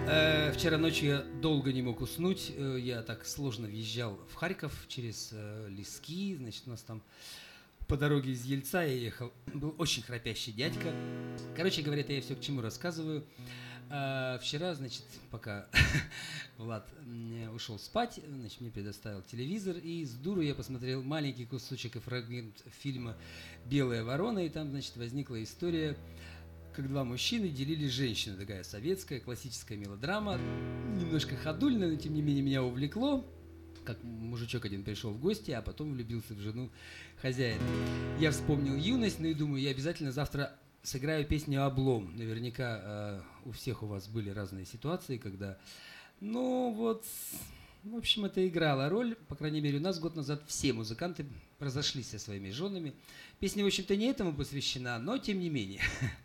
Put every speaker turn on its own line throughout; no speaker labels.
Вчера ночью я долго не мог уснуть. Я так сложно въезжал в Харьков через Лески. Значит, у нас там по дороге из Ельца я ехал. Был очень храпящий дядька. Короче говоря, это я все к чему рассказываю. Вчера, значит, пока Влад ушел спать, значит, мне предоставил телевизор, и с дуру я посмотрел маленький кусочек и фрагмент фильма «Белая ворона», и там, значит, возникла история, как два мужчины делили женщину. Такая советская классическая мелодрама, немножко ходульная, но тем не менее меня увлекло. Как мужичок один пришел в гости, а потом влюбился в жену хозяина. Я вспомнил юность, ну и думаю, я обязательно завтра сыграю песню «Облом». Наверняка у всех у вас были разные ситуации, когда, ну вот, в общем, это играло роль. По крайней мере, у нас год назад все музыканты разошлись со своими женами. Песня, в общем-то, не этому посвящена, но тем не менее.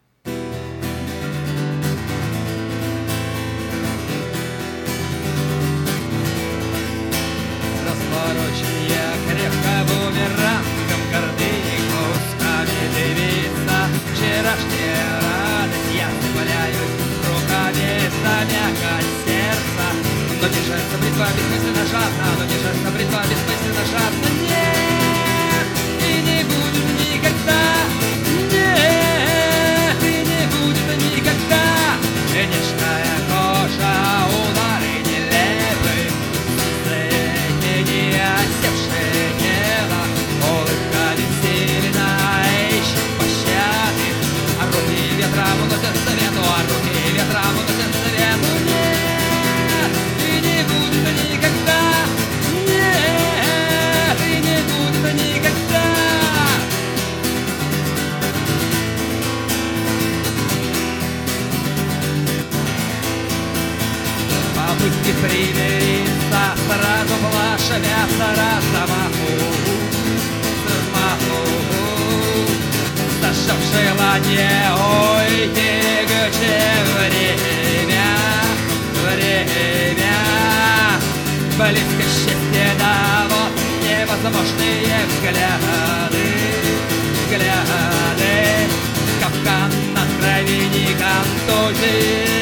Разворочен я крепко бумерангом, гордыни кусками дымится. Вчерашняя радость, я цепляюсь руками за мякоть сердца. Но держаться бритва бессмысленно жадно, но держаться бритва бессмысленно жадно. Нет, и не будет никогда. Нет, и не будет никогда. Нежная кожа, удары нелепые, не осевшее тело, улыбка бессильна, ищет пощады, а руки ветром уносят свету, а руки ветром уносят свету. Нет, и не будет никогда. Нет, и не будет никогда. Попытки примириться, сразу плашмятся размаху, Саша в желание уйти, где время, близко счастье, да вот невозможные взгляды, капкан на крови, не контузии.